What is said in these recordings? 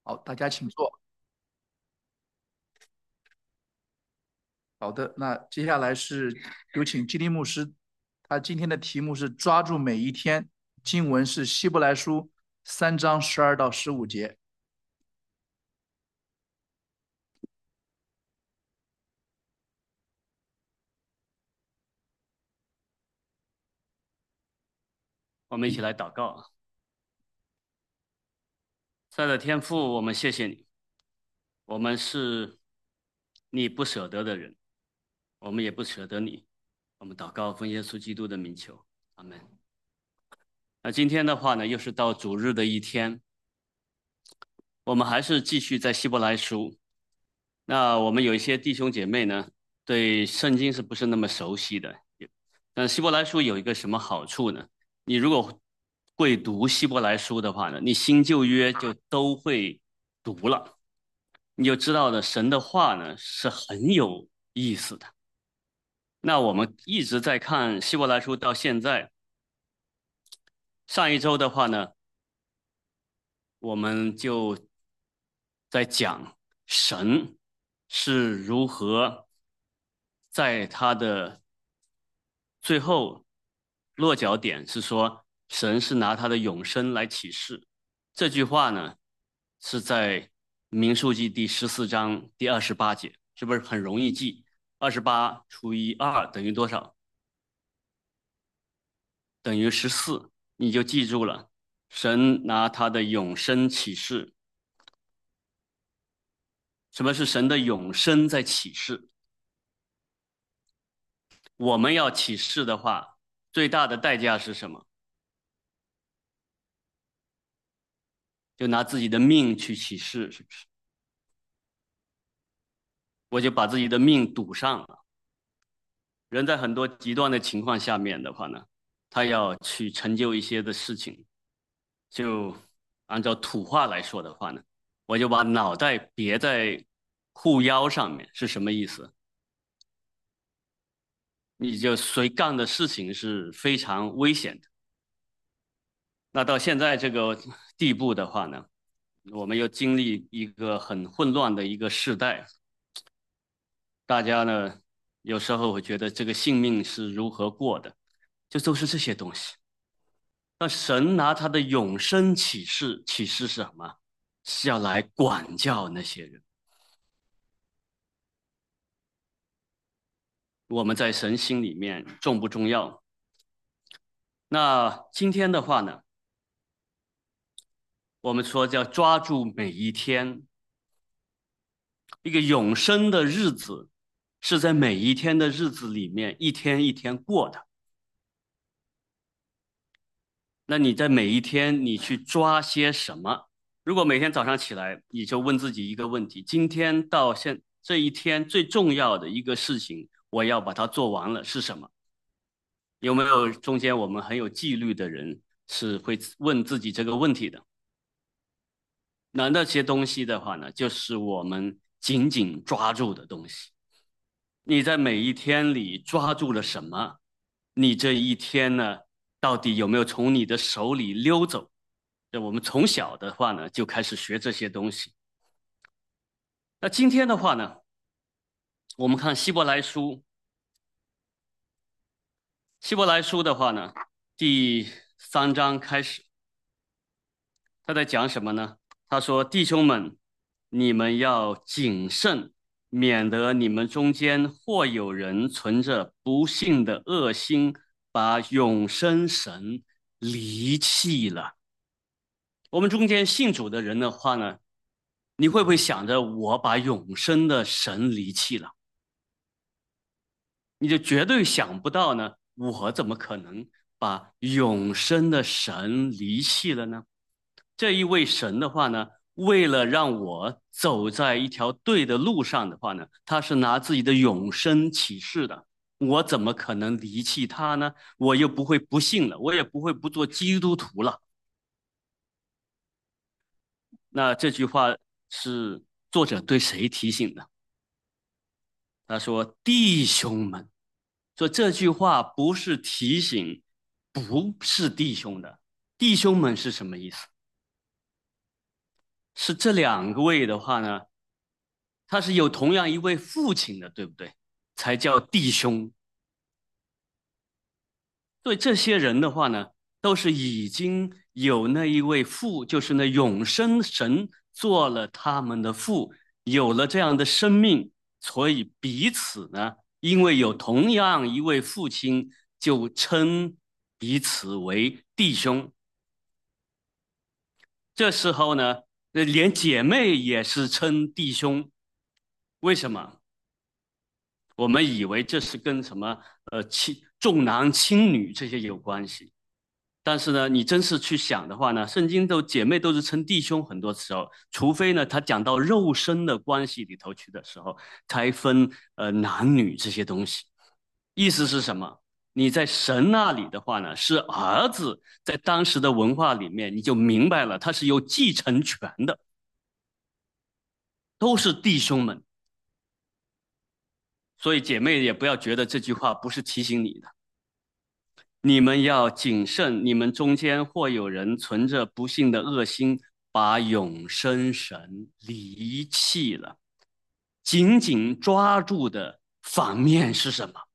好，大家请坐。好的，那接下来是有请基利牧师，他今天的题目是抓住每一天，经文是希伯来书3章12到15节。 我们一起来祷告。亲爱的天父，我们谢谢你，我们是你不舍得的人，我们也不舍得你。我们祷告，奉耶稣基督的名求，阿门。那今天的话呢，又是到主日的一天，我们还是继续在希伯来书。那我们有一些弟兄姐妹呢，对圣经是不是那么熟悉的？但希伯来书有一个什么好处呢？你如果会读希伯来书的话呢，你新旧约就都会读了。你就知道了神的话呢是很有意思的。那我们一直在看希伯来书到现在，上一周的话呢，我们就在讲神是如何在他的最后落脚点是说，神是拿他的永生来启示。这句话呢是在民数记第14章第28节，是不是很容易记？28除以2等于多少？等于14，你就记住了。神拿他的永生启示。什么是神的永生在启示？我们要启示的话，最大的代价是什么？就拿自己的命去启示，是不是？我就把自己的命赌上了。人在很多极端的情况下面的话呢，他要去成就一些的事情，就按照土话来说的话呢，我就把脑袋别在裤腰上面，是什么意思？你就谁干的事情是非常危险的。那到现在这个地步的话呢，我们又经历一个很混乱的一个时代，大家呢有时候会觉得这个性命是如何过的，就都是这些东西。那神拿他的永生启示，启示是什么？是要来管教那些人。我们在神心里面重不重要？那今天的话呢，我们说叫抓住每一天，一个永生的日子是在每一天的日子里面一天一天过的。那你在每一天你去抓些什么？如果每天早上起来你就问自己一个问题：今天到这一天最重要的一个事情，我要把它做完了是什么？有没有中间我们很有纪律的人是会问自己这个问题的？那些东西的话呢，就是我们紧紧抓住的东西。你在每一天里抓住了什么？你这一天呢，到底有没有从你的手里溜走？那我们从小的话呢，就开始学这些东西。那今天的话呢，我们看希伯来书。希伯来书的话呢，第3章开始，他在讲什么呢？他说：“弟兄们，你们要谨慎，免得你们中间或有人存着不信的恶心，把永生神离弃了。”我们中间信主的人的话呢，你会不会想着我把永生的神离弃了？你就绝对想不到呢，我怎么可能把永生的神离弃了呢？这一位神的话呢，为了让我走在一条对的路上的话呢，他是拿自己的永生启示的。我怎么可能离弃他呢？我又不会不信了，我也不会不做基督徒了。那这句话是作者对谁提醒的？他说：“弟兄们。”说这句话不是提醒，不是弟兄的。弟兄们是什么意思？ 是这两个位的话呢，他是有同样一位父亲的，对不对？才叫弟兄。对这些人的话呢，都是已经有那一位父，就是那永生神做了他们的父，有了这样的生命，所以彼此呢，因为有同样一位父亲，就称彼此为弟兄。这时候呢，连姐妹也是称弟兄，为什么？我们以为这是跟什么重男轻女这些有关系，但是呢，你真是去想的话呢，圣经都姐妹都是称弟兄，很多时候，除非呢他讲到肉身的关系里头去的时候，才分男女这些东西。意思是什么？你在神那里的话呢，是儿子，在当时的文化里面，你就明白了，他是有继承权的，都是弟兄们。所以姐妹也不要觉得这句话不是提醒你的。你们要谨慎，你们中间或有人存着不幸的恶心，把永生神离弃了。紧紧抓住的反面是什么？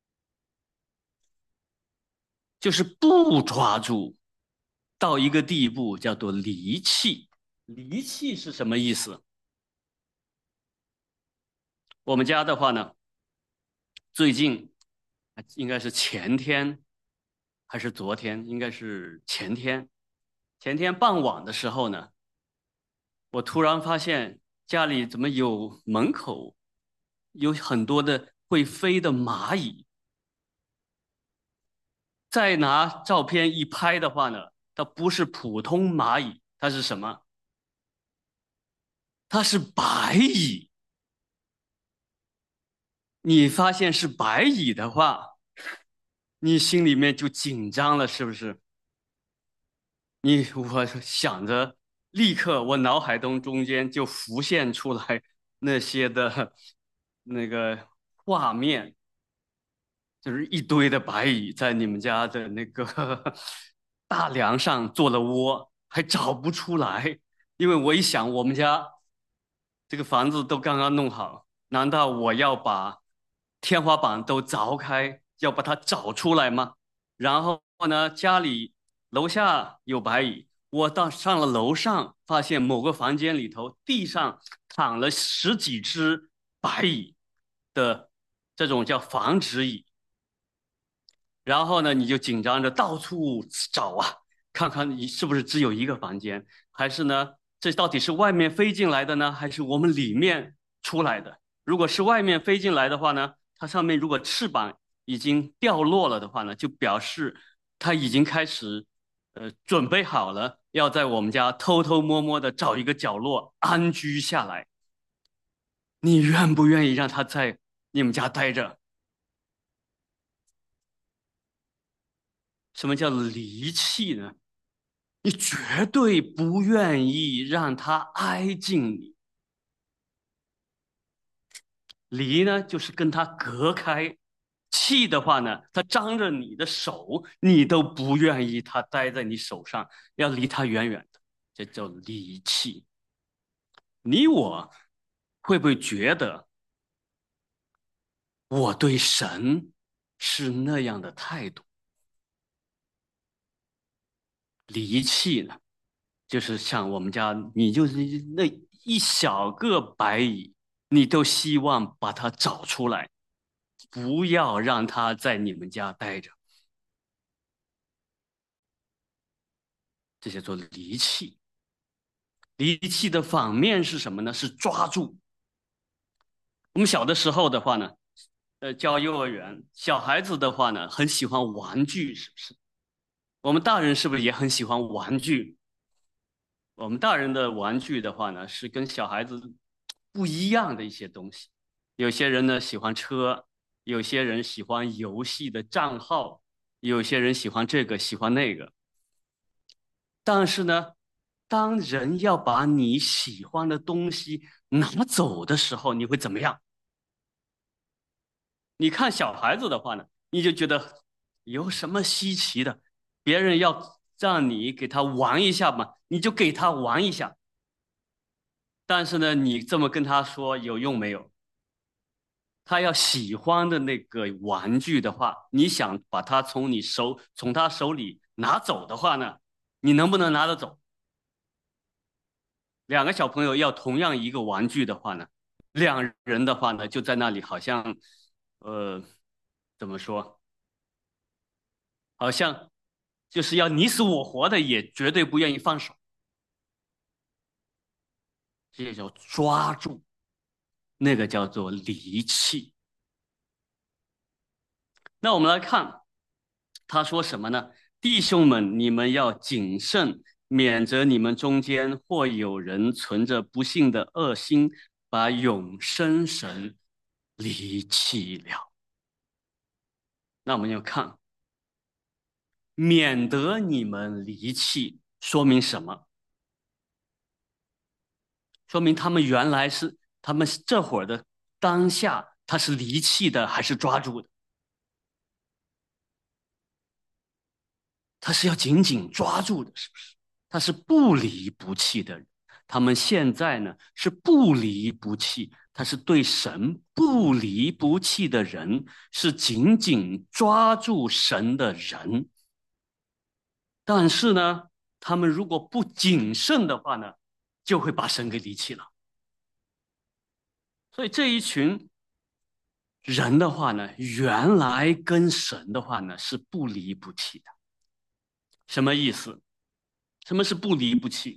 就是不抓住，到一个地步叫做离弃。离弃是什么意思？我们家的话呢，最近应该是前天还是昨天，应该是前天。前天傍晚的时候呢，我突然发现家里怎么有门口有很多的会飞的蚂蚁。再拿照片一拍的话呢，它不是普通蚂蚁，它是什么？它是白蚁。你发现是白蚁的话，你心里面就紧张了，是不是？我想着，立刻我脑海中间就浮现出来那些的那个画面，就是一堆的白蚁在你们家的那个大梁上做了窝，还找不出来。因为我一想，我们家这个房子都刚刚弄好，难道我要把天花板都凿开，要把它找出来吗？然后呢，家里楼下有白蚁，我到上了楼上，发现某个房间里头地上躺了十几只白蚁的这种叫防止蚁。然后呢，你就紧张着到处找啊，看看你是不是只有一个房间，还是呢，这到底是外面飞进来的呢，还是我们里面出来的？如果是外面飞进来的话呢，它上面如果翅膀已经掉落了的话呢，就表示它已经开始，准备好了，要在我们家偷偷摸摸的找一个角落安居下来。你愿不愿意让它在你们家待着？什么叫离弃呢？你绝对不愿意让他挨近你。离呢，就是跟他隔开；气的话呢，他张着你的手，你都不愿意他待在你手上，要离他远远的，这叫离弃。你我会不会觉得我对神是那样的态度？离弃呢？就是像我们家，你就是那一小个白蚁，你都希望把它找出来，不要让它在你们家待着，这叫做离弃。离弃的反面是什么呢？是抓住。我们小的时候的话呢，教幼儿园，小孩子的话呢，很喜欢玩具，是不是？我们大人是不是也很喜欢玩具？我们大人的玩具的话呢，是跟小孩子不一样的一些东西。有些人呢喜欢车，有些人喜欢游戏的账号，有些人喜欢这个喜欢那个。但是呢，当人要把你喜欢的东西拿走的时候，你会怎么样？你看小孩子的话呢，你就觉得有什么稀奇的？别人要让你给他玩一下嘛，你就给他玩一下。 但是呢，你这么跟他说有用没有？他要喜欢的那个玩具的话，你想把他从他手里拿走的话呢，你能不能拿得走？两个小朋友要同样一个玩具的话呢，两人的话呢，就在那里好像，呃，怎么说？好像就是要你死我活的，也绝对不愿意放手。这叫抓住，那个叫做离弃。那我们来看，他说什么呢？弟兄们，你们要谨慎，免得你们中间或有人存着不幸的恶心，把永生神离弃了。那我们要看，免得你们离弃，说明什么？说明他们原来是他们这会儿的当下，他是离弃的还是抓住的？他是要紧紧抓住的，是不是？他是不离不弃的人。他们现在呢是不离不弃，他是对神不离不弃的人，是紧紧抓住神的人。但是呢，他们如果不谨慎的话呢，就会把神给离弃了。所以这一群人的话呢，原来跟神的话呢是不离不弃的。什么意思？什么是不离不弃？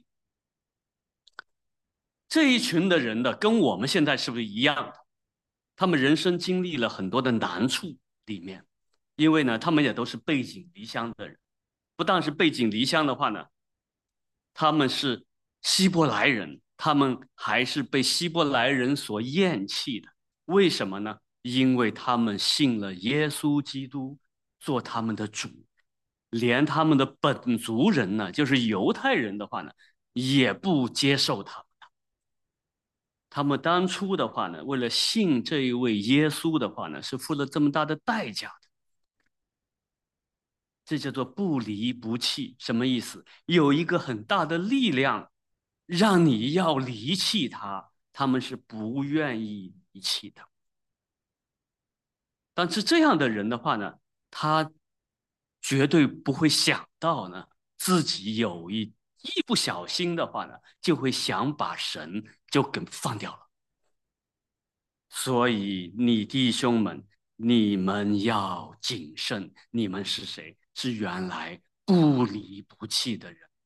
这一群的人的跟我们现在是不是一样的？他们人生经历了很多的难处里面，因为呢，他们也都是背井离乡的人。不但是背井离乡的话呢，他们是希伯来人，他们还是被希伯来人所厌弃的。为什么呢？因为他们信了耶稣基督做他们的主，连他们的本族人呢，就是犹太人的话呢，也不接受他们。他们当初的话呢，为了信这一位耶稣的话呢，是付了这么大的代价的。这叫做不离不弃，什么意思？有一个很大的力量，让你要离弃他，他们是不愿意离弃的。但是这样的人的话呢，他绝对不会想到呢，自己一不小心的话呢，就会想把神就给放掉了。所以，你弟兄们，你们要谨慎。你们是谁？是原来不离不弃的人。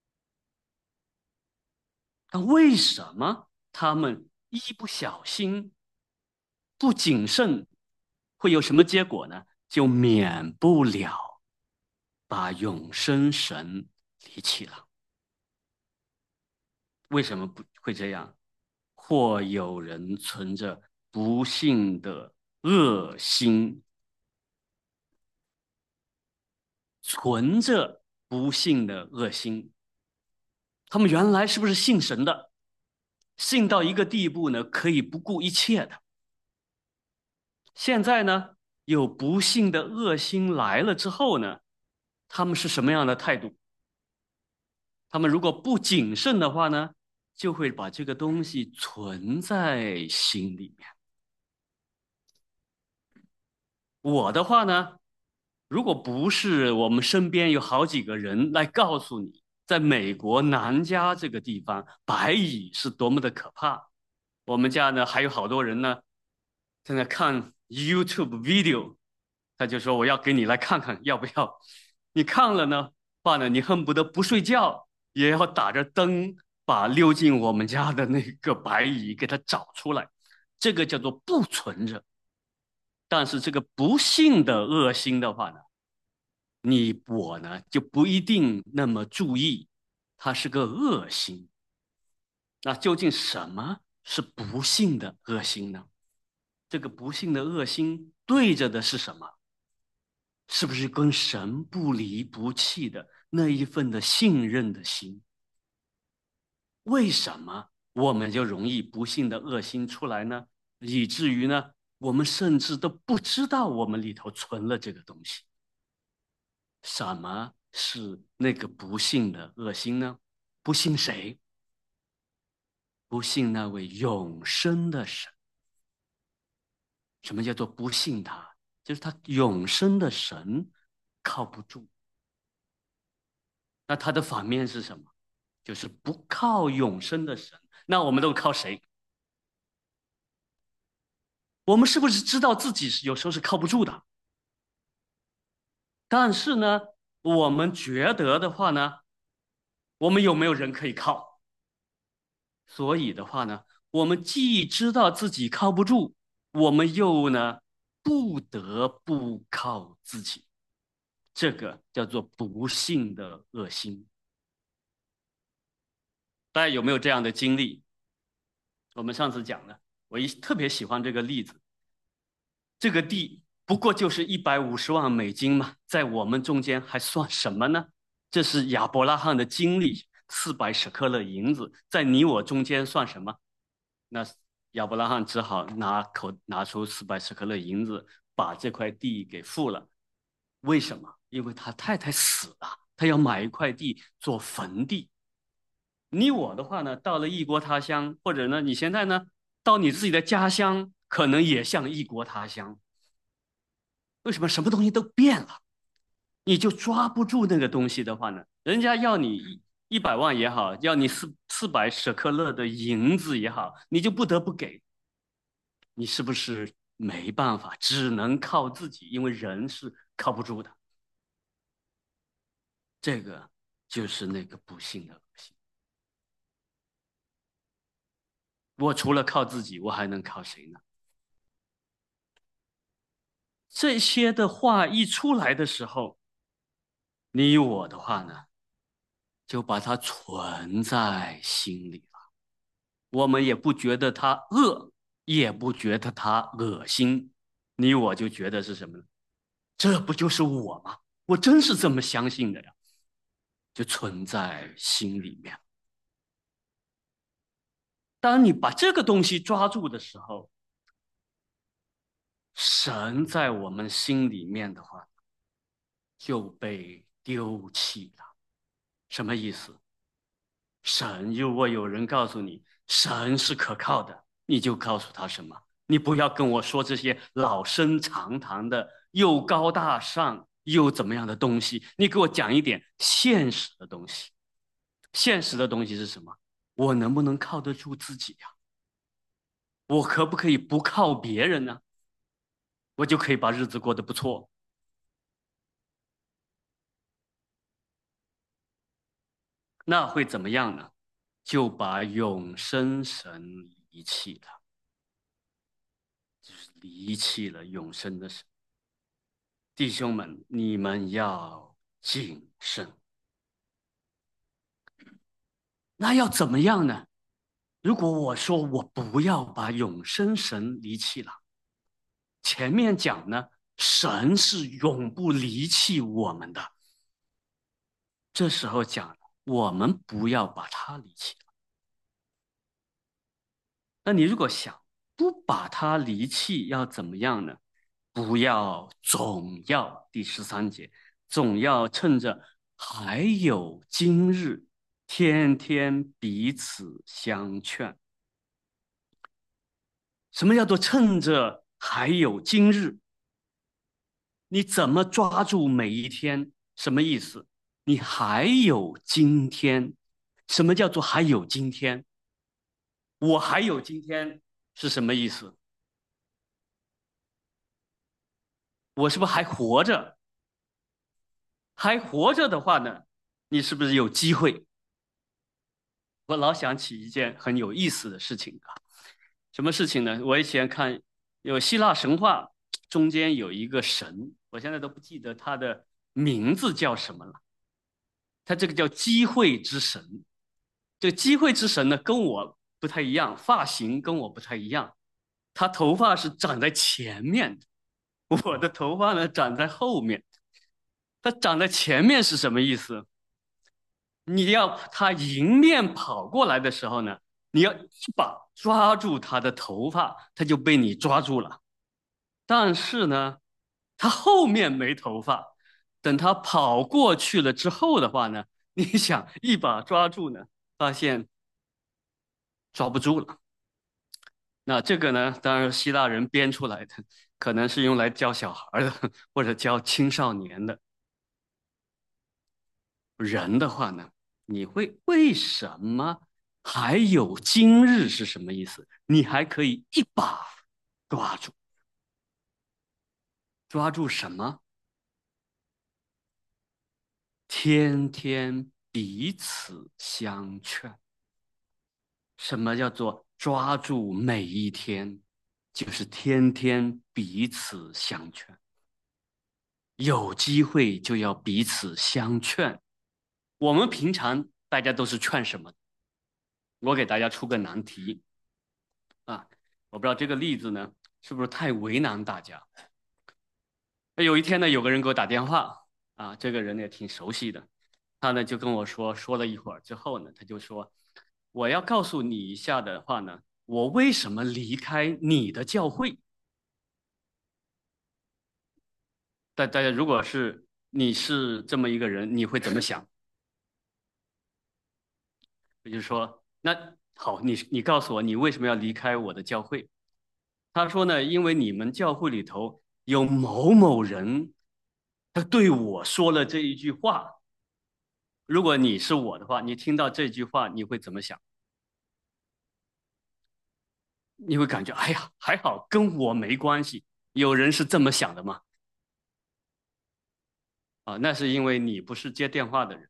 但为什么他们一不小心、不谨慎，会有什么结果呢？就免不了把永生神离弃了。为什么不会这样？或有人存着不幸的恶心，存着不幸的恶心。他们原来是不是信神的？信到一个地步呢，可以不顾一切的。现在呢，有不幸的恶心来了之后呢，他们是什么样的态度？他们如果不谨慎的话呢，就会把这个东西存在心里面。我的话呢，如果不是我们身边有好几个人来告诉你，在美国南加这个地方，白蚁是多么的可怕。我们家呢还有好多人呢，在那看 YouTube video，他就说我要给你来看看，要不要？你看了呢，话呢，你恨不得不睡觉也要打着灯把溜进我们家的那个白蚁给它找出来，这个叫做不存着。但是这个不幸的恶心的话呢，我呢就不一定那么注意，它是个恶心。那究竟什么是不幸的恶心呢？这个不幸的恶心对着的是什么？是不是跟神不离不弃的那一份的信任的心？为什么我们就容易不幸的恶心出来呢？以至于呢，我们甚至都不知道我们里头存了这个东西。什么是那个不幸的恶心呢？不信谁？ 不信那位永生的神。什么叫做不信他？就是他永生的神靠不住。那他的反面是什么？就是不靠永生的神。那我们都靠谁？我们是不是知道自己有时候是靠不住的？但是呢，我们觉得的话呢，我们有没有人可以靠？所以的话呢，我们既知道自己靠不住，我们又呢不得不靠自己。这个叫做不幸的恶心。大家有没有这样的经历？我们上次讲了，我特别喜欢这个例子。这个地不过就是150万美金嘛，在我们中间还算什么呢？这是亚伯拉罕的经历，400舍客勒银子，在你我中间算什么？那亚伯拉罕只好拿出400舍客勒银子，把这块地给付了。为什么？因为他太太死了，他要买一块地做坟地。你我的话呢，到了异国他乡，或者呢，你现在呢，到你自己的家乡，可能也像异国他乡。为什么什么东西都变了，你就抓不住那个东西的话呢？人家要你100万也好，要你400舍客勒的银子也好，你就不得不给。你是不是没办法，只能靠自己？因为人是靠不住的。这个就是那个不幸的恶心。我除了靠自己，我还能靠谁呢？这些的话一出来的时候，你我的话呢，就把它存在心里了。我们也不觉得它恶，也不觉得它恶心，你我就觉得是什么呢？这不就是我吗？我真是这么相信的呀，就存在心里面。当你把这个东西抓住的时候，神在我们心里面的话，就被丢弃了。什么意思？神，如果有人告诉你神是可靠的，你就告诉他什么？你不要跟我说这些老生常谈的又高大上又怎么样的东西，你给我讲一点现实的东西。现实的东西是什么？我能不能靠得住自己呀？我可不可以不靠别人呢？我就可以把日子过得不错。那会怎么样呢？就把永生神离弃了，就是离弃了永生的神。弟兄们，你们要谨慎。那要怎么样呢？如果我说我不要把永生神离弃了，前面讲呢，神是永不离弃我们的。这时候讲，我们不要把他离弃了。那你如果想不把他离弃，要怎么样呢？不要总要第13节，总要趁着还有今日，天天彼此相劝。什么叫做趁着还有今日？你怎么抓住每一天？什么意思？你还有今天？什么叫做还有今天？我还有今天是什么意思？我是不是还活着？还活着的话呢，你是不是有机会？我老想起一件很有意思的事情啊，什么事情呢？我以前看有希腊神话中间有一个神，我现在都不记得他的名字叫什么了。他这个叫机会之神。这个机会之神呢，跟我不太一样，发型跟我不太一样，他头发是长在前面的，我的头发呢长在后面。他长在前面是什么意思？你要他迎面跑过来的时候呢，你要一把抓住他的头发，他就被你抓住了。但是呢，他后面没头发，等他跑过去了之后的话呢，你想一把抓住呢，发现抓不住了。那这个呢，当然希腊人编出来的，可能是用来教小孩的，或者教青少年的。人的话呢，你会为什么还有今日是什么意思？你还可以一把抓住，抓住什么？天天彼此相劝。什么叫做抓住每一天？就是天天彼此相劝。有机会就要彼此相劝。我们平常大家都是劝什么？我给大家出个难题啊，我不知道这个例子呢是不是太为难大家。有一天呢，有个人给我打电话啊，这个人也挺熟悉的，他呢就跟我说了一会儿之后呢，他就说我要告诉你一下的话呢，我为什么离开你的教会？大家如果是你是这么一个人，你会怎么想？我就说那好，你告诉我你为什么要离开我的教会？他说呢，因为你们教会里头有某某人，他对我说了这一句话。如果你是我的话，你听到这句话，你会怎么想？你会感觉，哎呀，还好跟我没关系。有人是这么想的吗？啊，那是因为你不是接电话的人。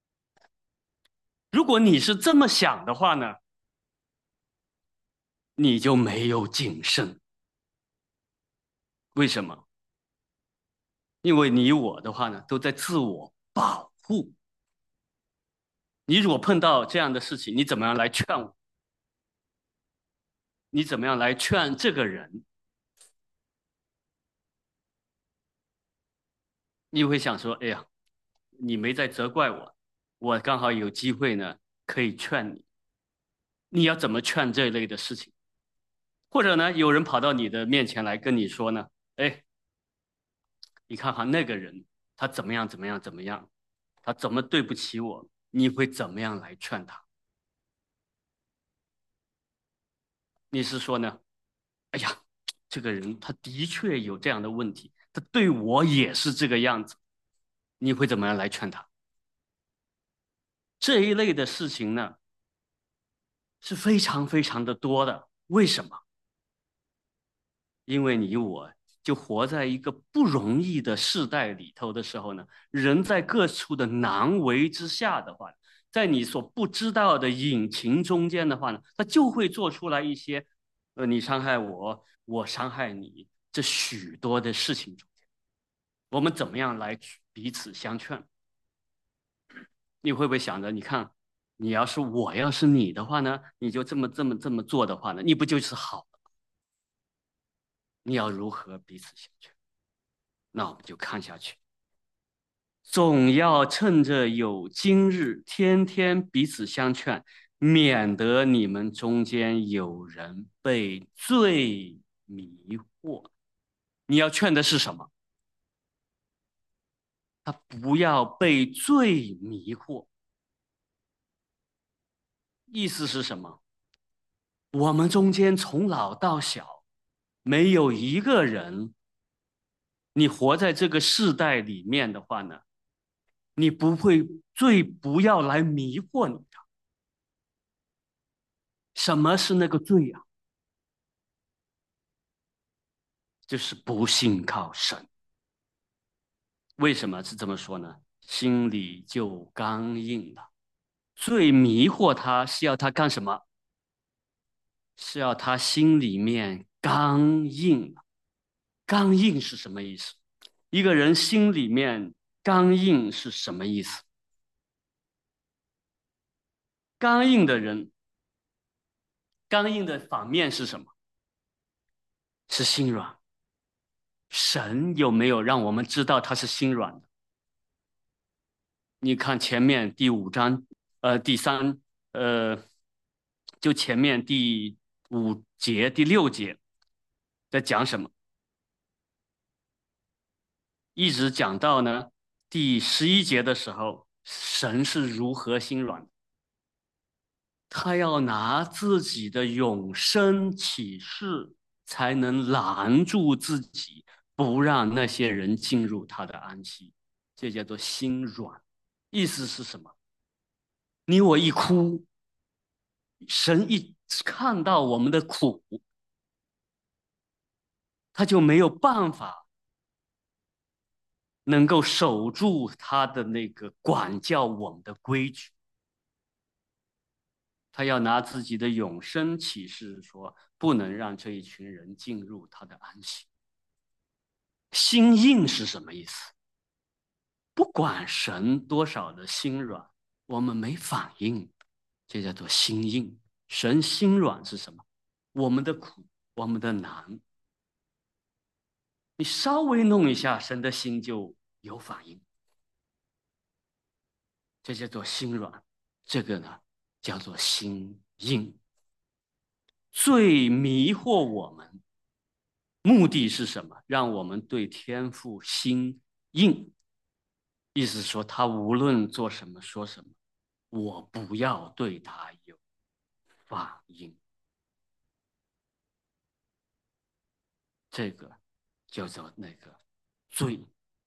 如果你是这么想的话呢，你就没有谨慎。为什么？因为你我的话呢，都在自我保护。你如果碰到这样的事情，你怎么样来劝我？你怎么样来劝这个人？你会想说，哎呀，你没在责怪我，我刚好有机会呢，可以劝你。你要怎么劝这一类的事情？或者呢，有人跑到你的面前来跟你说呢，哎，你看哈那个人，他怎么样怎么样怎么样，他怎么对不起我？你会怎么样来劝他？你是说呢？哎呀，这个人他的确有这样的问题，他对我也是这个样子，你会怎么样来劝他？这一类的事情呢，是非常非常的多的。为什么？因为你我就活在一个不容易的世代里头的时候呢，人在各处的难为之下的话，在你所不知道的隐情中间的话呢，他就会做出来一些，你伤害我，我伤害你，这许多的事情中间，我们怎么样来彼此相劝？你会不会想着，你看，你要是我要是你的话呢，你就这么做的话呢，你不就是好了？你要如何彼此相劝？那我们就看下去。总要趁着有今日，天天彼此相劝，免得你们中间有人被罪迷惑。你要劝的是什么？他不要被罪迷惑。意思是什么？我们中间从老到小，没有一个人，你活在这个世代里面的话呢，你不会罪不要来迷惑你的。什么是那个罪啊？就是不信靠神。为什么是这么说呢？心里就刚硬了。最迷惑他是要他干什么？是要他心里面刚硬了。刚硬是什么意思？一个人心里面刚硬是什么意思？刚硬的人，刚硬的反面是什么？是心软。神有没有让我们知道他是心软的？你看前面第五章，第三，呃，就前面第5节、第6节在讲什么？一直讲到呢第11节的时候，神是如何心软的？ 他要拿自己的永生启示，才能拦住自己，不让那些人进入他的安息。这叫做心软。意思是什么？你我一哭，神一看到我们的苦，他就没有办法能够守住他的那个管教我们的规矩。他要拿自己的永生启示说，不能让这一群人进入他的安息。心硬是什么意思？不管神多少的心软，我们没反应，这叫做心硬。神心软是什么？我们的苦，我们的难，你稍微弄一下，神的心就有反应，这叫做心软。这个呢，叫做心硬。最迷惑我们，目的是什么？让我们对天父心硬。意思说，他无论做什么说什么，我不要对他有反应。这个叫做那个罪。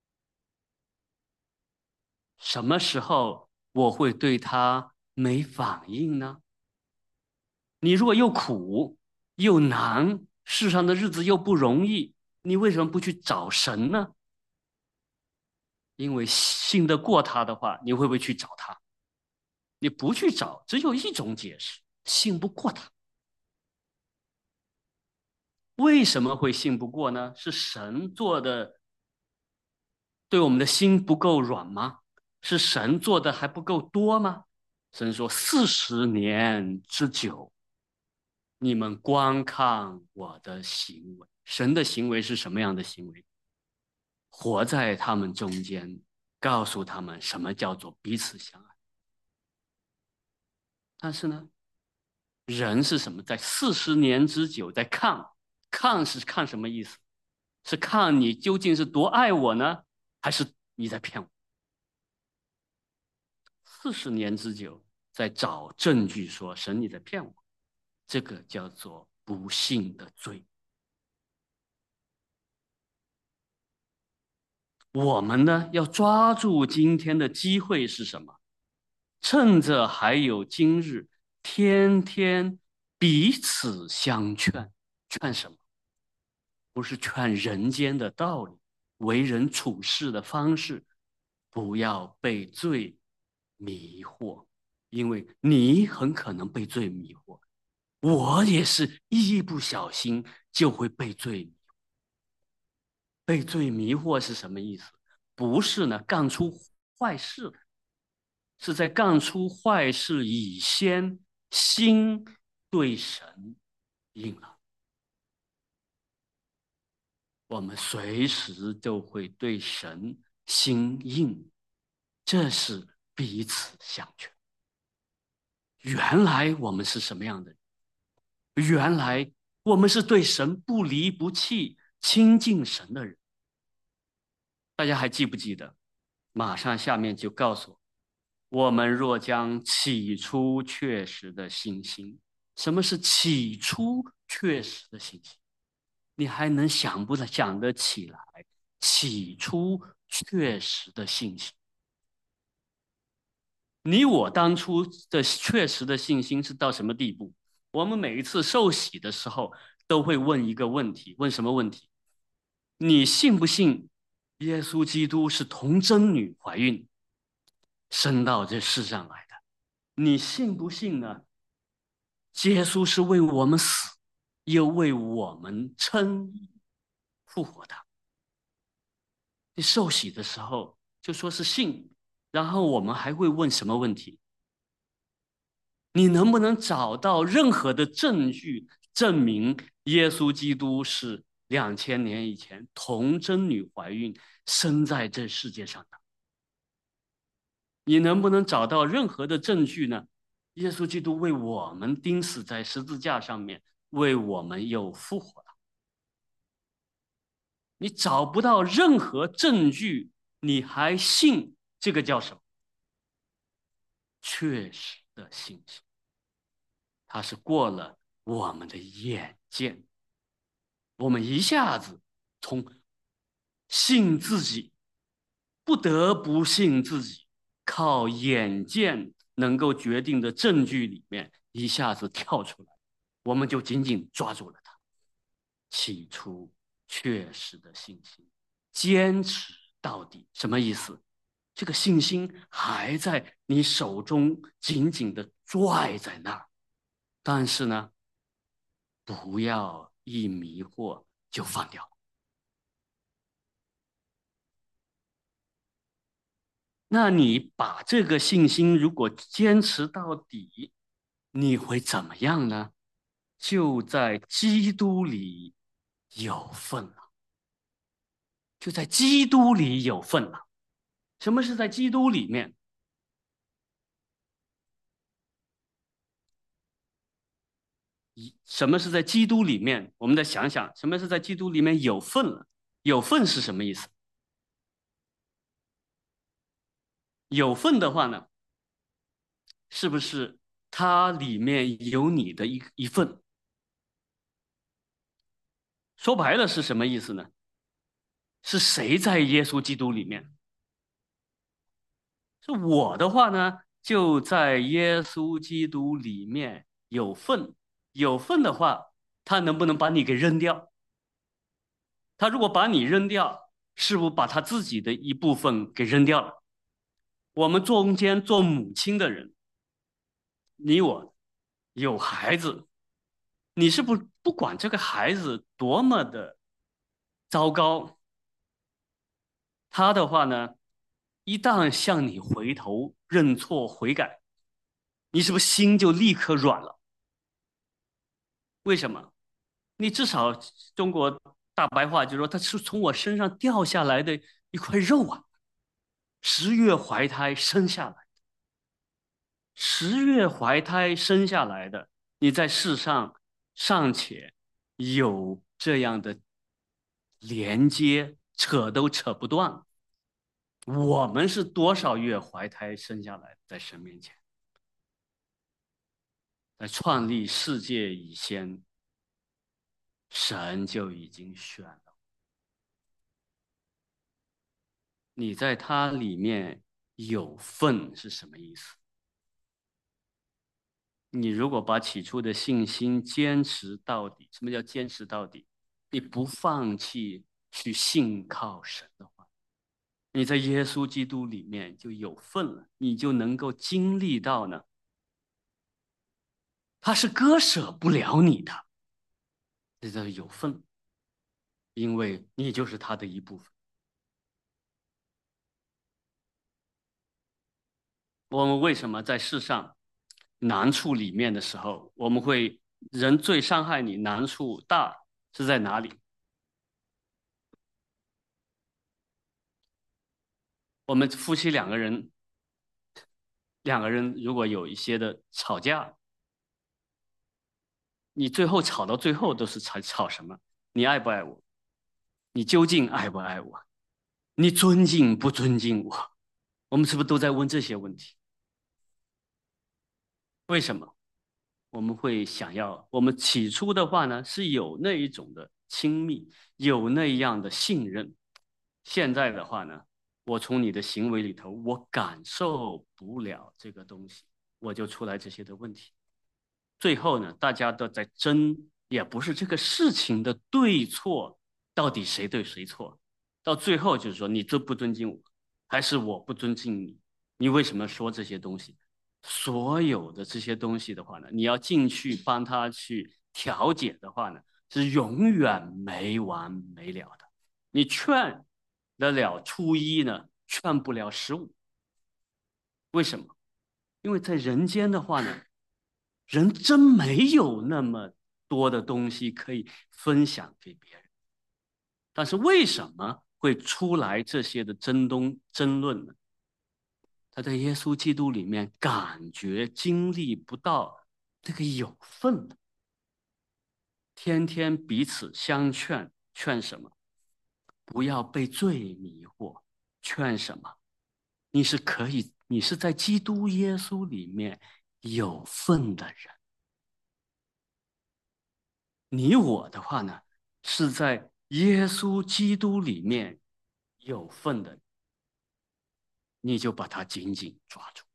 什么时候我会对他没反应呢？你如果又苦又难，世上的日子又不容易，你为什么不去找神呢？因为信得过他的话，你会不会去找他？你不去找，只有一种解释：信不过他。为什么会信不过呢？是神做的，对我们的心不够软吗？是神做的还不够多吗？神说：“40年之久，你们观看我的行为。”神的行为是什么样的行为？活在他们中间，告诉他们什么叫做彼此相爱。但是呢，人是什么？在40年之久，在看是看什么意思？是看你究竟是多爱我呢，还是你在骗我？40年之久，在找证据说神你在骗我，这个叫做不信的罪。我们呢，要抓住今天的机会是什么？趁着还有今日，天天彼此相劝。劝什么？不是劝人间的道理，为人处事的方式，不要被罪迷惑，因为你很可能被罪迷惑，我也是一不小心就会被罪迷惑。被罪迷惑是什么意思？不是呢，干出坏事，是在干出坏事以先，心对神硬了。我们随时都会对神心硬，这是彼此相劝。原来我们是什么样的人？原来我们是对神不离不弃、亲近神的人。大家还记不记得？马上下面就告诉我们若将起初确实的信心，什么是起初确实的信心？你还能想得起来起初确实的信心？你我当初的确实的信心是到什么地步？我们每一次受洗的时候都会问一个问题，问什么问题？你信不信耶稣基督是童贞女怀孕生到这世上来的？你信不信呢？耶稣是为我们死，又为我们称义复活的。你受洗的时候就说是信，然后我们还会问什么问题？你能不能找到任何的证据证明耶稣基督是2000年以前童贞女怀孕生在这世界上的？你能不能找到任何的证据呢？耶稣基督为我们钉死在十字架上面，为我们又复活了。你找不到任何证据，你还信，这个叫什么？确实的信心。 他是过了我们的眼见，我们一下子从信自己，不得不信自己，靠眼见能够决定的证据里面一下子跳出来，我们就紧紧抓住了它。起初确实的信心，坚持到底，什么意思？这个信心还在你手中紧紧的拽在那儿，但是呢，不要一迷惑就放掉。那你把这个信心如果坚持到底，你会怎么样呢？就在基督里有份了，就在基督里有份了。什么是在基督里面？什么是在基督里面？我们再想想，什么是在基督里面有份了？有份是什么意思？有份的话呢，是不是它里面有你的一份？说白了是什么意思呢？是谁在耶稣基督里面？是我的话呢，就在耶稣基督里面有份。有份的话，他能不能把你给扔掉？他如果把你扔掉，是不是把他自己的一部分给扔掉了？我们中间做母亲的人，你我有孩子，你是不管这个孩子多么的糟糕，他的话呢，一旦向你回头认错悔改，你是不是心就立刻软了？为什么？你至少中国大白话就是说，他是从我身上掉下来的一块肉啊，10月怀胎生下来。10月怀胎生下来的，你在世上尚且有这样的连接，扯都扯不断。我们是多少月怀胎生下来的，在神面前，在创立世界以前，神就已经选了你，在他里面有份是什么意思？你如果把起初的信心坚持到底，什么叫坚持到底？你不放弃去信靠神的话，你在耶稣基督里面就有份了，你就能够经历到呢，他是割舍不了你的，这叫有份，因为你就是他的一部分。我们为什么在世上难处里面的时候，我们会人最伤害你难处大是在哪里？我们夫妻两个人如果有一些的吵架，你最后吵到最后都是吵什么？你爱不爱我？你究竟爱不爱我？你尊敬不尊敬我？我们是不是都在问这些问题？为什么？我们会想要，我们起初的话呢，是有那一种的亲密，有那样的信任。现在的话呢，我从你的行为里头，我感受不了这个东西，我就出来这些的问题。最后呢，大家都在争，也不是这个事情的对错，到底谁对谁错，到最后就是说你尊不尊敬我，还是我不尊敬你？你为什么说这些东西？所有的这些东西的话呢，你要进去帮他去调解的话呢，是永远没完没了的。你劝得了初一呢，劝不了15。为什么？因为在人间的话呢，人真没有那么多的东西可以分享给别人。但是为什么会出来这些的争论呢？他在耶稣基督里面感觉经历不到这个有份的，天天彼此相劝，劝什么？不要被罪迷惑。劝什么？你是可以，你是在基督耶稣里面有份的人。 你我的话呢，是在耶稣基督里面有份的，你就把它紧紧抓住。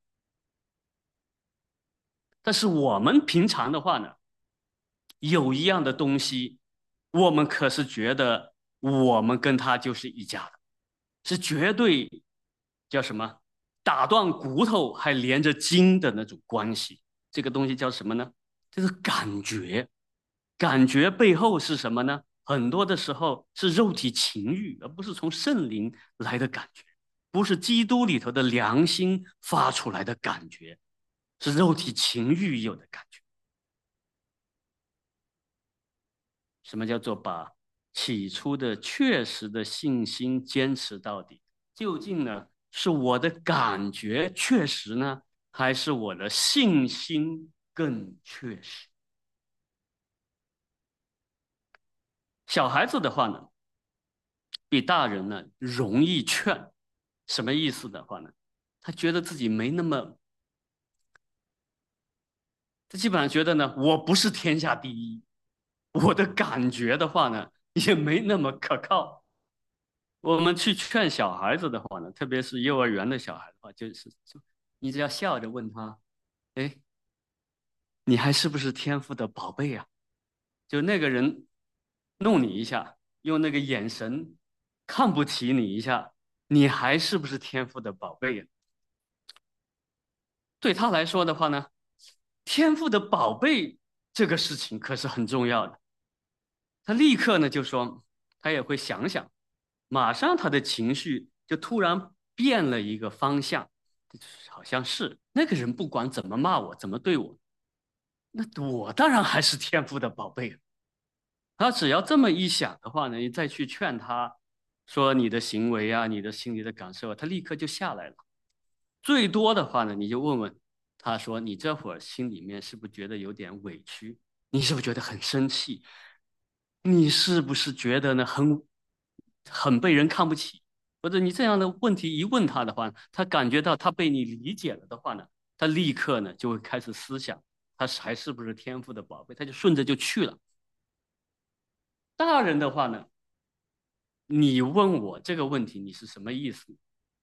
但是我们平常的话呢，有一样的东西，我们可是觉得我们跟他就是一家的，是绝对叫什么打断骨头还连着筋的那种关系。这个东西叫什么呢？就是感觉。感觉背后是什么呢？很多的时候是肉体情欲，而不是从圣灵来的感觉，不是基督里头的良心发出来的感觉，是肉体情欲有的感觉。什么叫做把起初的确实的信心坚持到底？究竟呢，是我的感觉确实呢，还是我的信心更确实？小孩子的话呢，比大人呢容易劝。什么意思的话呢？他觉得自己没那么，他基本上觉得呢，我不是天下第一，我的感觉的话呢，也没那么可靠。我们去劝小孩子的话呢，特别是幼儿园的小孩的话，你只要笑着问他，哎，你还是不是天父的宝贝啊？就那个人弄你一下，用那个眼神看不起你一下，你还是不是天父的宝贝呀？对他来说的话呢，天父的宝贝这个事情可是很重要的。他立刻呢就说，他也会想想，马上他的情绪就突然变了一个方向，好像是那个人不管怎么骂我，怎么对我，那我当然还是天父的宝贝。他只要这么一想的话呢，你再去劝他说你的行为啊，你的心里的感受啊，他立刻就下来了。最多的话呢，你就问问他说：“你这会儿心里面是不是觉得有点委屈？你是不是觉得很生气？你是不是觉得呢很被人看不起？或者你这样的问题一问他的话，他感觉到他被你理解了的话呢，他立刻呢就会开始思想，还是不是天赋的宝贝？他就顺着就去了。大人的话呢，你问我这个问题，你是什么意思？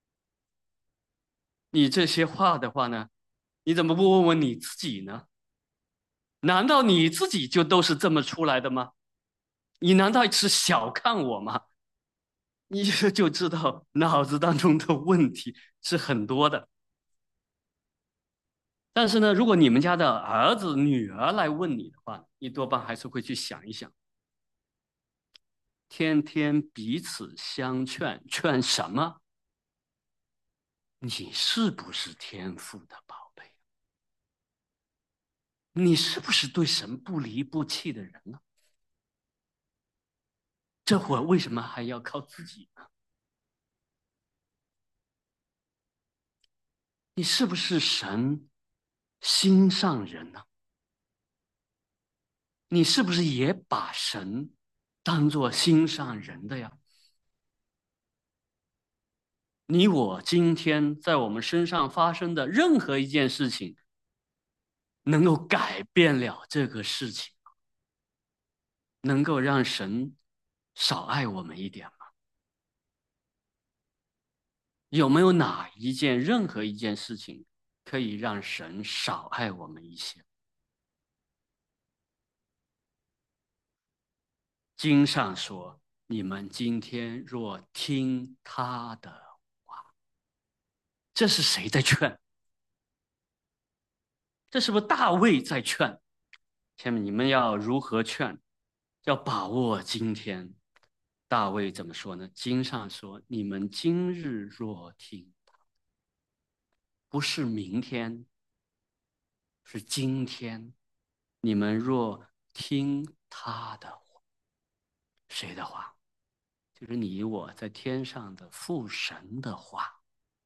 你这些话的话呢，你怎么不问问你自己呢？难道你自己就都是这么出来的吗？你难道是小看我吗？你就知道脑子当中的问题是很多的。但是呢，如果你们家的儿子、女儿来问你的话，你多半还是会去想一想，天天彼此相劝，劝什么？你是不是天父的宝贝？你是不是对神不离不弃的人呢？这会儿为什么还要靠自己呢？你是不是神心上人呢？你是不是也把神当作心上人的呀？你我今天在我们身上发生的任何一件事情，能够改变了这个事情，能够让神少爱我们一点吗？有没有哪一件、任何一件事情可以让神少爱我们一些？经上说：“你们今天若听他的话。”这是谁在劝？这是不是大卫在劝？下面你们要如何劝？要把握今天。大卫怎么说呢？经上说：“你们今日若听，不是明天，是今天。你们若听他的话，谁的话？就是你我在天上的父神的话。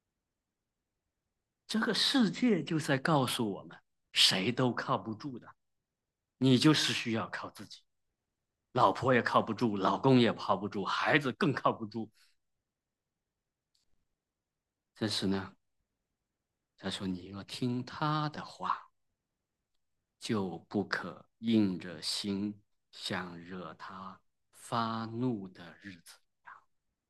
这个世界就在告诉我们，谁都靠不住的，你就是需要靠自己。老婆也靠不住，老公也靠不住，孩子更靠不住。但是呢，他说你要听他的话，就不可硬着心像惹他发怒的日子一样。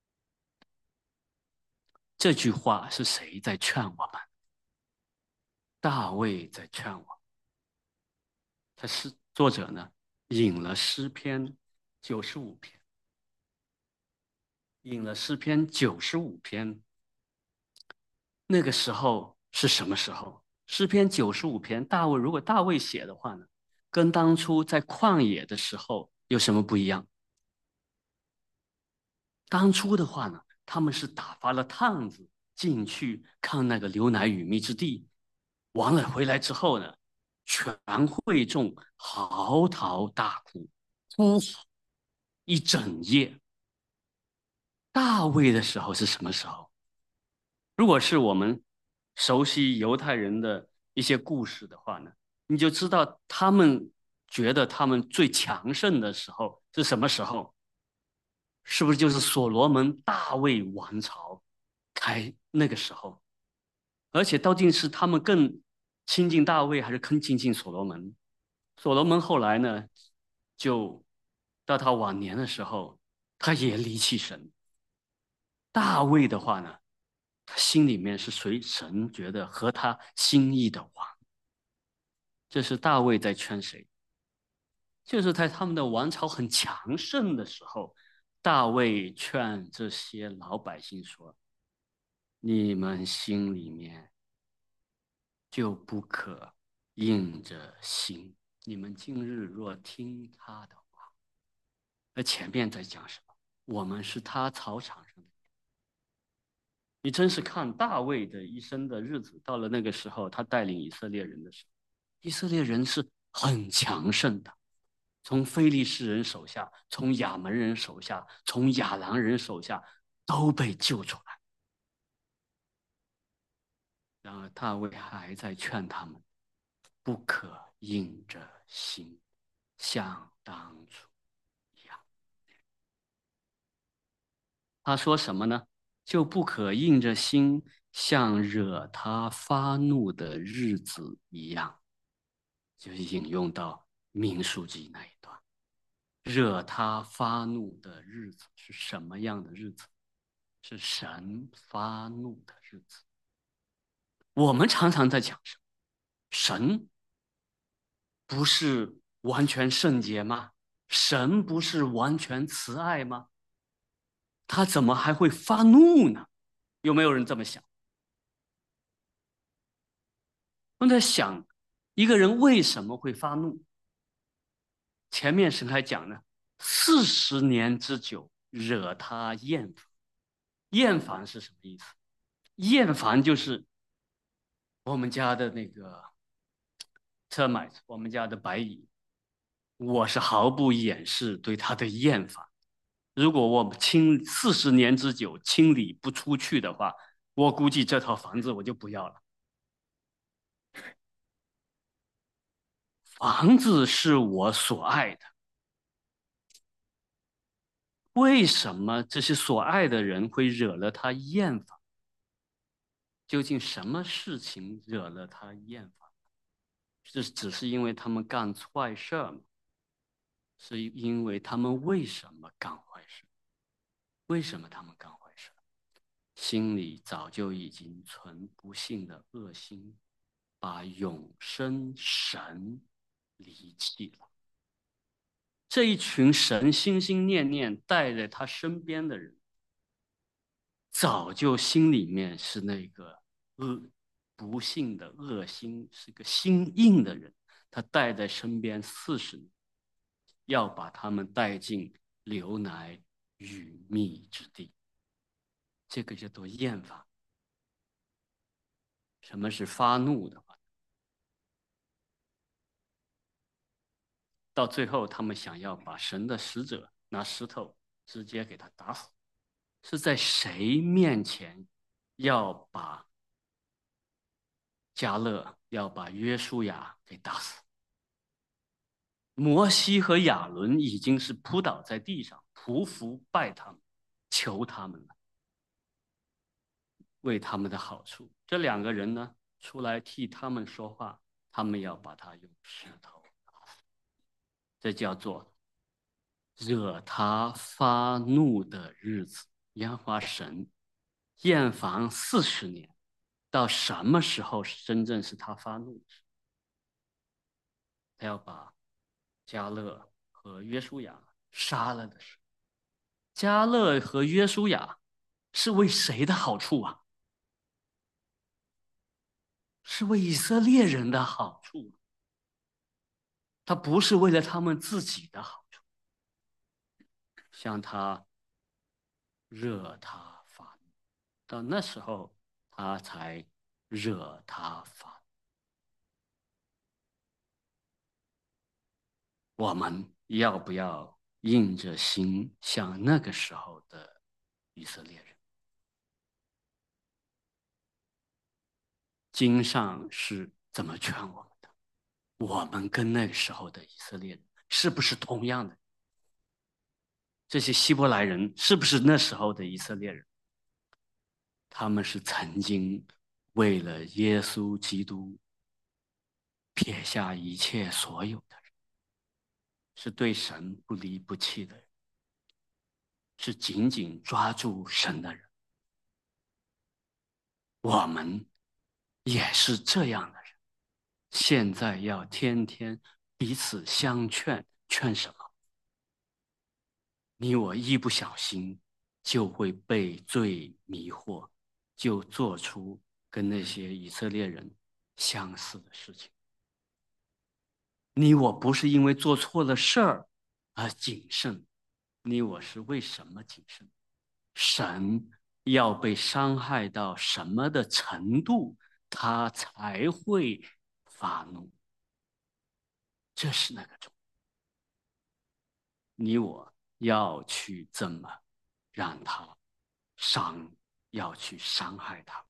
这句话是谁在劝我们？大卫在劝我。他是作者呢，引了诗篇95篇，引了诗篇95篇。那个时候是什么时候？诗篇95篇，如果大卫写的话呢，跟当初在旷野的时候有什么不一样？当初的话呢，他们是打发了探子进去看那个流奶与蜜之地，完了回来之后呢，全会众嚎啕大哭，哭一整夜。大卫的时候是什么时候？如果是我们熟悉犹太人的一些故事的话呢，你就知道他们觉得他们最强盛的时候是什么时候？是不是就是所罗门大卫王朝开那个时候？而且究竟是他们更亲近大卫，还是更亲近所罗门？所罗门后来呢，就到他晚年的时候，他也离弃神。大卫的话呢，他心里面是随神觉得合他心意的王。这是大卫在劝谁？就是在他们的王朝很强盛的时候，大卫劝这些老百姓说：你们心里面就不可硬着心。你们今日若听他的话，那前面在讲什么？我们是他草场上的。你真是看大卫的一生的日子，到了那个时候，他带领以色列人的时候，以色列人是很强盛的，从非利士人手下，从亚门人手下，从亚兰人手下都被救出来。然而大卫还在劝他们，不可硬着心，像当初一样。他说什么呢？就不可硬着心，像惹他发怒的日子一样。就是引用到民数记那一段，惹他发怒的日子是什么样的日子？是神发怒的日子。我们常常在讲什么？神不是完全圣洁吗？神不是完全慈爱吗？他怎么还会发怒呢？有没有人这么想？我在想，一个人为什么会发怒？前面神还讲呢，40年之久，惹他厌烦。厌烦是什么意思？厌烦就是我们家的那个车买，我们家的白蚁，我是毫不掩饰对它的厌烦。如果我40年之久清理不出去的话，我估计这套房子我就不要了。房子是我所爱的，为什么这些所爱的人会惹了他厌烦？究竟什么事情惹了他厌烦？这只是因为他们干坏事吗？是因为他们为什么干坏事？为什么他们干坏事？心里早就已经存不幸的恶心，把永生神离弃了。这一群神心心念念带在他身边的人，早就心里面是那个不幸的恶心，是个心硬的人，他带在身边40年，要把他们带进流奶与蜜之地。这个叫做厌烦。什么是发怒的话？到最后，他们想要把神的使者拿石头直接给他打死，是在谁面前要把加勒、要把约书亚给打死？摩西和亚伦已经是扑倒在地上，匍匐拜他们，求他们了，为他们的好处。这两个人呢，出来替他们说话，他们要把他用石头打死。这叫做惹他发怒的日子，耶和华神厌烦40年，到什么时候是真正是他发怒的时候？他要把迦勒和约书亚杀了的时候。迦勒和约书亚是为谁的好处啊？是为以色列人的好处，他不是为了他们自己的好处。像他惹他发怒，到那时候他才惹他发怒。我们要不要硬着心像那个时候的以色列人？经上是怎么劝我们的？我们跟那个时候的以色列人是不是同样的？这些希伯来人是不是那时候的以色列人？他们是曾经为了耶稣基督撇下一切所有的人，是对神不离不弃的人，是紧紧抓住神的人。我们也是这样的人，现在要天天彼此相劝，劝什么？你我一不小心就会被罪迷惑，就做出跟那些以色列人相似的事情。你我不是因为做错了事儿而谨慎，你我是为什么谨慎？神要被伤害到什么的程度，他才会发怒？这是那个重点。你我要去怎么让他要去伤害他？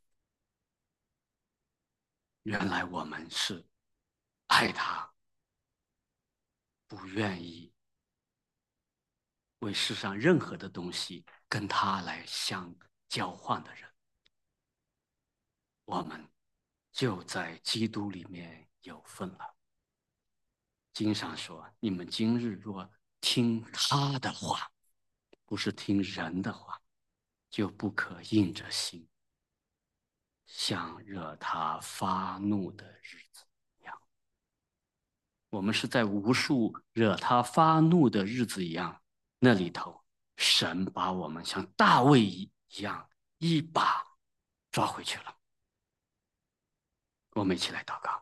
原来我们是爱他，不愿意为世上任何的东西跟他来相交换的人。我们就在基督里面有份了。经上说，你们今日若听他的话，不是听人的话，就不可硬着心，像惹他发怒的日子一样。我们是在无数惹他发怒的日子一样，那里头神把我们像大卫一样一把抓回去了。我们一起来祷告。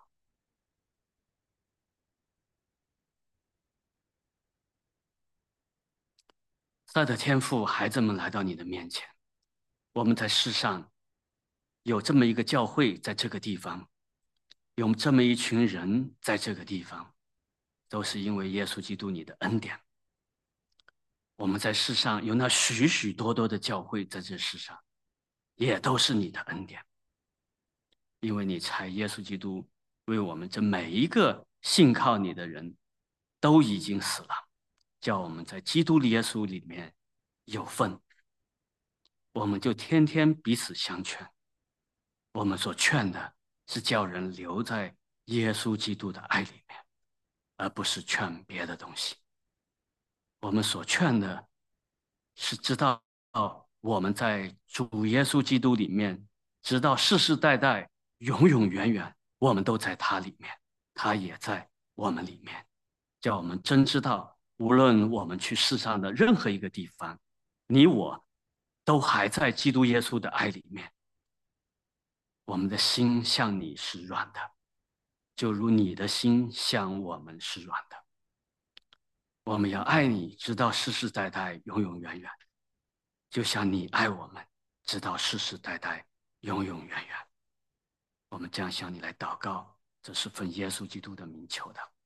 爱的天父，孩子们来到你的面前，我们在世上有这么一个教会，在这个地方，有这么一群人在这个地方，都是因为耶稣基督你的恩典。我们在世上有那许许多多的教会在这世上，也都是你的恩典，因为你差耶稣基督为我们这每一个信靠你的人都已经死了，叫我们在基督耶稣里面有份。我们就天天彼此相劝，我们所劝的是叫人留在耶稣基督的爱里面，而不是劝别的东西。我们所劝的是知道我们在主耶稣基督里面，直到世世代代、永永远远，我们都在他里面，他也在我们里面，叫我们真知道，无论我们去世上的任何一个地方，你我都还在基督耶稣的爱里面。我们的心向你是软的，就如你的心向我们是软的。我们要爱你，直到世世代代、永永远远，就像你爱我们，直到世世代代、永永远远。我们这样向你来祷告，这是奉耶稣基督的名求的。